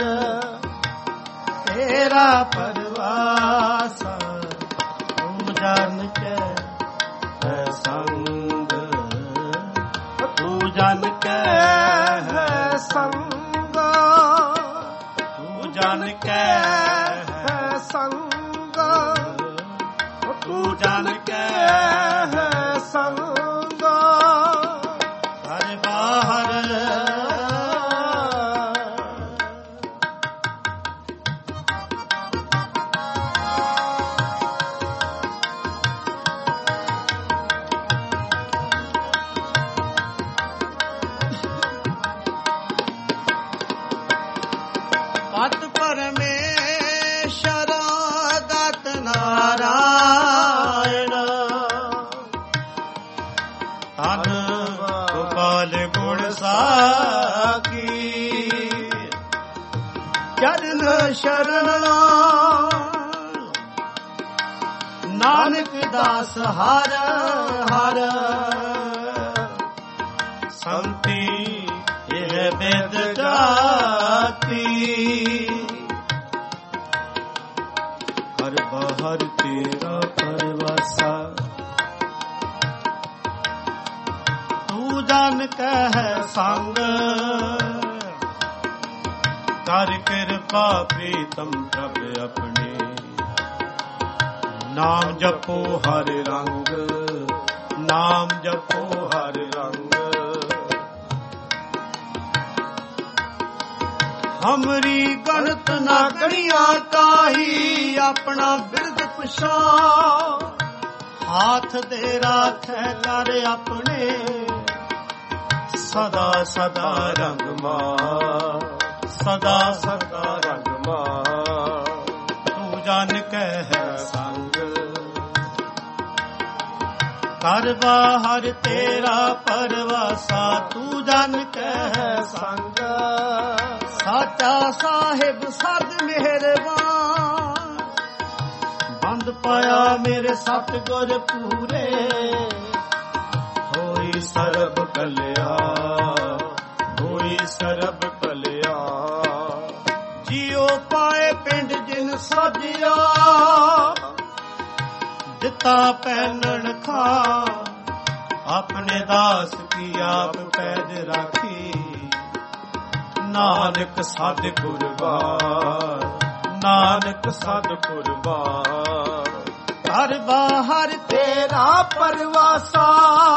ਤੇਰਾ ਪਰਵਾਸ। ਤੂੰ ਜਾਣ ਕੇ ਹੈ ਸੰਗ, ਤੂੰ ਜਾਣ ਕੇ ਹੈ ਸੰਗ, ਤੂੰ ਜਾਣ ਕੇ ਹੈ ਸੰਗ, ਤੂੰ ਜਾਣ ਕੇ ਹੈ ਸੰਗ। ਪਤ ਪਰਮੇਸ਼ਰ ਦਤ ਨਾਰਾਇਣ, ਤਨ ਗੋਪਾਲ ਗੁਣ ਸਾਖੀ। ਚਰਨ ਸ਼ਰਨ ਨਾਨਕ ਦਾਸ ਹਰ ਹਰ, ਸੰਤੀ ਇਹ ਬੇਦ ਜਾਤੀ। ਹਰ ਬਾਹਰ ਤੇਰਾ ਪਰਵਾਸਾ, ਤੂੰ ਜਾਣ ਕਹਿ ਸੰਗ। ਕਰ ਕਿਰਪਾ ਪ੍ਰੀਤਮ ਪ੍ਰਭ ਆਪਣੇ, ਨਾਮ ਜਪੋ ਹਰ ਰੰਗ, ਨਾਮ ਜਪੋ ਹਰ ਰੰਗ। ਹਮਰੀ ਗਣਤ ਨਾ ਗਣੀਆਂ ਕਾਹੀ, ਆਪਣਾ ਬਿਰਦ ਪੁਛਾ। ਹਾਥ ਦੇ ਰਾਖੈ ਕਰ ਆਪਣੇ, ਸਦਾ ਸਦਾ ਰੰਗ ਮਾਰ, ਸਦਾ ਸਦਾ ਰੰਗ ਮਾਰ। ਤੂੰ ਜਾਣ ਕਹਿ ਸੰਗ, ਕਰ ਬਾਹਰ ਤੇਰਾ ਪਰਵਾਸਾ। ਤੂੰ ਜਾਣ ਕਹਿ ਸੰਗ, ਸਾਚਾ ਸਾਹਿਬ ਸਦ ਮਿਹਰਬਾਨ। ਬੰਦ ਪਾਇਆ ਮੇਰੇ ਸਤਿਗੁਰ ਪੂਰੇ, ਹੋਈ ਸਰਬ ਕਲਿਆ, ਹੋਈ ਸਰਬ ਕਲਿਆ। ਜਿਉ ਪਾਏ ਪਿੰਡ ਜਿਨ ਸਾਜਿਆ, ਦਿੱਤਾ ਪਹਿਨਣ ਖਾ। ਆਪਣੇ ਦਾਸ ਕੀ ਆਪ ਪੈਜ ਰਾਖੀ, ਨਾਨਕ ਸਦ ਕੁਰਬਾਨ, ਨਾਨਕ ਸਦ ਕੁਰਬਾਨ। ਘਰ ਬਾਹਰ ਤੇਰਾ ਪਰਵਾਸਾ,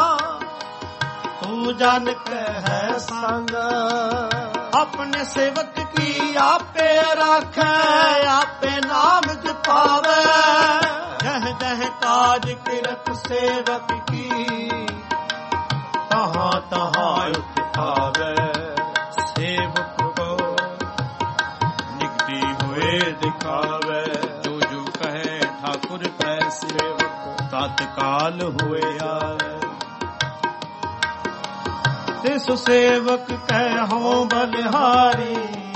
ਤੂੰ ਜਾਣ ਕਹਿ ਸੰਗ। ਆਪਣੇ ਸੇਵਕ ਕੀ ਆਪੇ ਰਾਖੈ, ਆਪੇ ਨਾਮ ਜਪਾਵੈ। ਜਹ ਜਹ ਕਾਜ ਕਿਰਤ ਸੇਵਕ ਕੀ, ਤਹਾਂ ਤਹਾਂ ਉਠਾਵੈ। ਸੇਵਕ ਕੋ ਨਿਕਟੀ ਹੋਏ ਦਿਖਾਵੈ, ਜੋ ਜੋ ਕਹੇ ਠਾਕੁਰ ਪੈ ਸੇਵਕ। ਤਤਕਾਲ ਹੋਏ ਆਵੈ, ਤਿਸ ਸੇਵਕ ਕਹਿ ਬਲਿਹਾਰੀ,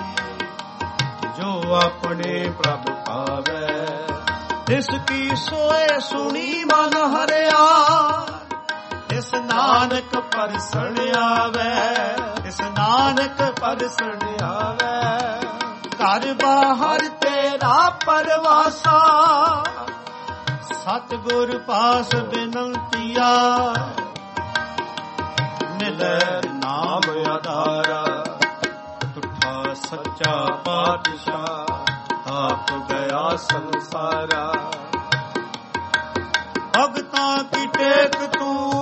ਜੋ ਆਪਣੇ ਪ੍ਰਭ ਭਾਵੈ ਤਿਸ ਕੀ ਸੋਏ ਸੁਣੀ ਮਨ ਹਰਿਆ। ਤਿਸ ਨਾਨਕ ਪਰਸਣ ਆਵੈ, ਤਿਸ ਨਾਨਕ ਪਰਸਣ ਆਵੈ। ਘਰ ਬਾਹਰ ਤੇਰਾ ਪਰਵਾਸਾ, ਸਤਿਗੁਰ ਪਾਸ ਬਿਨੰਤੀਆ। ਮਿਲੈ ਨਾਮ ਆਧਾਰਾ, ਤੁਠਾ ਸੱਚਾ ਪਾਤਸ਼ਾਹ ਆਪ ਗਿਆ ਸੰਸਾਰਾ। ਭਗਤਾਂ ਕੀ ਟੇਕ ਤੂੰ,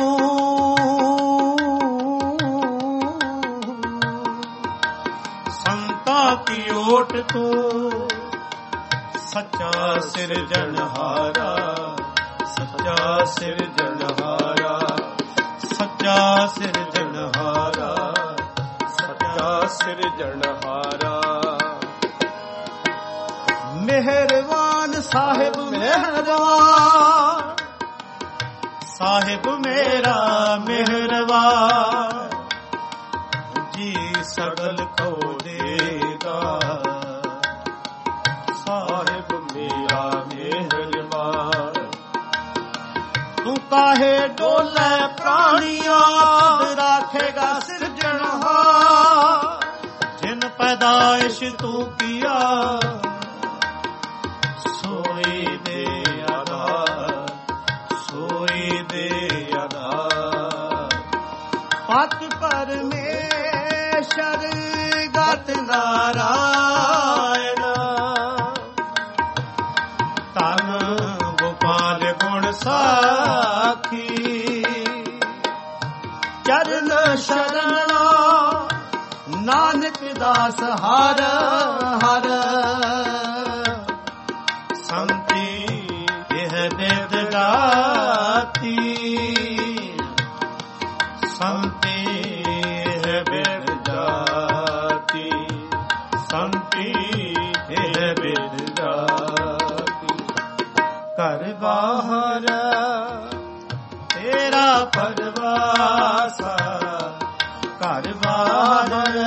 ਸੰਤਾਂ ਕੀ ਓਟ ਤੂੰ। ਸੱਚਾ ਸਿਰਜਣਹਾਰਾ, ਸੱਚਾ ਸਿਰਜਣਹਾਰਾ, ਸੱਚਾ ਸਿਰਜਣਹਾਰਾ, ਸੱਚਾ ਸਿਰਜਣਹਾਰਾ। ਮਿਹਰਬਾਨ ਸਾਹਿਬ ਮਿਹਰਬਾਨ, ਸਾਹਿਬ ਮੇਰਾ ਮਿਹਰਬਾਨ। ਜੀ ਸਗਲ ਕੋ ਦੇਗਾ, ਸਾਹਿਬ ਮੇਰਾ ਮਿਹਰਬਾਨ। ਤੂੰ ਕਾਹੇ ਡੋਲੇ ਪ੍ਰਾਣੀਆਂ, ਰਾਖੇਗਾ ਸਿਰਜਣਹਾਰ। ਜਿਨ ਪੈਦਾਇਸ਼ ਤੂੰ ਕੀਆ, ਸੋਈ ਦੇ ਆਧਾਰ, ਸੋਈ ਦੇ ਆਧਾਰ। ਪਤ ਪਰਮੇਸ਼ਰ ਗਤ ਨਾਰਾਇਣ, ਧਨ ਗੋਪਾਲ ਗੁਣ ਸਾਖੀ। ਚਰਨ ਸ਼ਰਣਾ ਨਾਨਕ ਦਾਸ ਹਰ ਹਰ। ਸੰਤੀ ਇਹ ਬਿਦ ਗਾਤੀ, ਸੰਤੀ ਇਹ ਬਿਦ ਗਾਤੀ, ਸੰਤੀ ਇਹ ਬਿਦ ਗਾਤੀ। ਘਰ ਬਾਹਰ ਤੇਰਾ ਪਰਵਾਸਾ, ਘਰ ਬਾਹਰ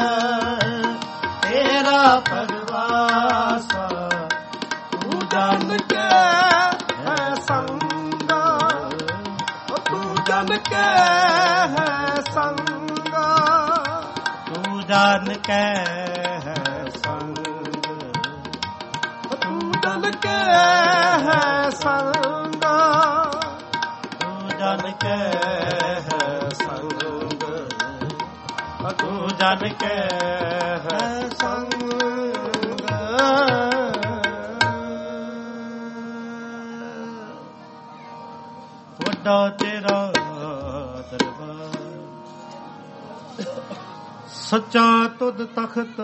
ਤੇਰਾ ਪਰਵਾਸਾ। ਤੂੰ ਜਾਣ ਕੇ ਹੈ ਸੰਗਾ, ਤੂੰ ਜਾਣ ਕੇ ਹੈ ਸੰਗਾ, ਤੂੰ ਜਾਣ ਕੇ ਹੈ ਸੰਗ, ਤੂੰ ਜਾਣ ਕੇ ਹੈ ਸੰਗਾ, ਤੂੰ ਜਾਣ ਕੇ ਹੈ ਸੰਗ, ਤੂੰ ਜਾਣ ਕੇ ਹੈ ਸੰਗ। ਵੱਡਾ ਤੇਰਾ ਦਰਬਾਰ, ਸੱਚਾ ਤੁਧ ਤਖਤ।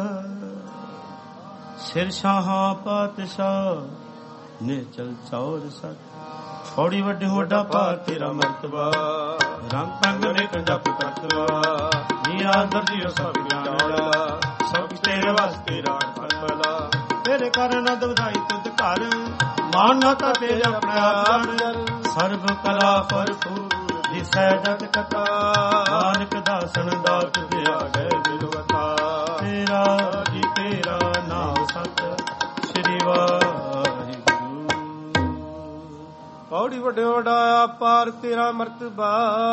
ਸਿਰ ਸ਼ਾਹਾਂ ਪਾਤਸ਼ਾਹ ਨਿਚਲ ਚੌਰ ਸਤ। ਥੋੜੀ ਵੱਡੀ ਵੱਡਾ ਭਾਰ ਤੇਰਾ ਮਰਤਬਾ, ਰੰਗ ਪੰਗ ਨੇਕ ਜਪ ਕਰਤਵਾ। ਜੀ ਆਦਰ ਜੀਓ ਸਭ ਗਿਆਨ ਵਾਲਾ, ਸਭ ਤੇਰੇ ਵਾਸਤੇ ਰਾਜ ਫਲਾ। ਤੇਰੇ ਕਰ ਨਦ ਵਧਾਈ ਤੁਧ ਘਰ, ਮਾਨਤਾ ਤੇਰੇ ਆਪਣੇ ਆਪ। ਸਰਬ ਕਲਾ ਭਰਪੂਰ ਦਿਸੈ ਜਗ ਕਥਾ, ਨਾਨਕ ਦਾਸਨ ਦਾਤ ਦਿਆ ਗਏ ਦਿਲਵਤਾ। ਤੇਰਾ ਜੀ ਤੇਰਾ ਨਾਮ ਸਤ, ਸ੍ਰੀ ਵਾਹਿਗੁਰੂ। ਪੌੜੀ ਵੱਡੇ ਵੱਡਾ ਪਾਰ ਤੇਰਾ ਮਰਤਬਾ,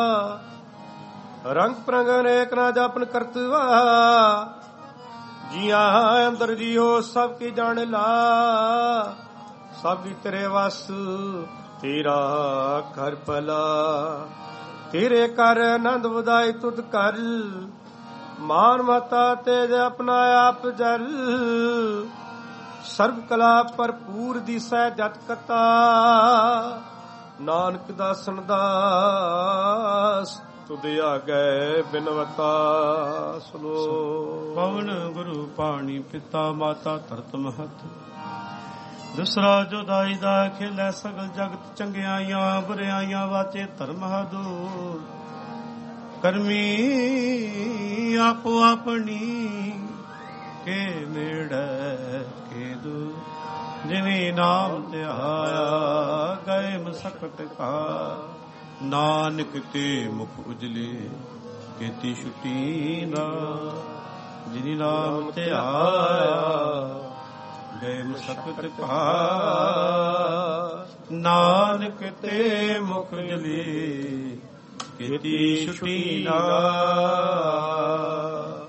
ਰੰਗ ਪ੍ਰੰਗ ਅਨੇਕ ਨਾ ਜਾਪਨ ਕਰਤਵਾ। ਜੀਆਂ ਅੰਦਰ ਜੀਓ ਸਭ ਕੀ ਜਾਣ ਲਾ, ਸਭ ਵੀ ਤੇਰੇ ਵਸ ਤੇਰਾ ਘਰ ਭਲਾ। ਤੇਰੇ ਕਰ ਆਨੰਦ ਵਧਾਈ ਤੁਧ ਕਰ, ਮਾਨ ਮਤਾ ਤੇਜ ਆਪਣਾ ਆਪ ਜਲ। ਸਰਬ ਕਲਾ ਭਰਪੂਰ ਦਿਸੈ ਜਤ ਕਤਾ, ਨਾਨਕ ਦਾਸਨ ਦਾਸ ਤੁਧ ਆਗੈ ਬਿਨਵਤਾ। ਸਲੋ ਪਵਨ ਗੁਰੂ ਪਾਣੀ ਪਿਤਾ ਮਾਤਾ ਧਰਤ ਮਹਤ। ਦੂਸਰਾ ਜੁਦਾਈ ਦਾ ਖੇਲੇ ਸਗਲ ਜਗਤ। ਚੰਗਿਆਈਆਂ ਬੁਰਿਆਈਆਂ ਵਾਚੇ ਧਰਮ ਹਦੂਰ। ਕਰਮੀ ਆਪੋ ਆਪਣੀ ਕੇ ਮੇੜੈ ਕੇ ਦੂ। ਜਿਨੀ ਨਾਮ ਧਿਆਇਆ ਗਏ ਮਸਕਟ ਕਾ। ਨਾਨਕ ਤੇ ਮੁਖ ਉਜਲੇ ਕੀਤੀ ਛੁੱਟੀ ਨਾ, ਜਿਨੀ ਨਾਮ ਧਿਆਇਆ ਗਏ ਮੁਸਕਤ ਪਾ, ਨਾਨਕ ਤੇ ਮੁਖ ਜਲੀ ਕੀਤੀ ਛੁੱਟੀ ਨਾ।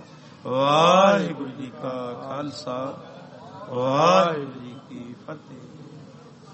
ਵਾਹਿਗੁਰੂ ਜੀ ਕਾ ਖਾਲਸਾ, ਵਾਹਿਗੁਰੂ ਜੀ ਕੀ ਫਤਿਹ।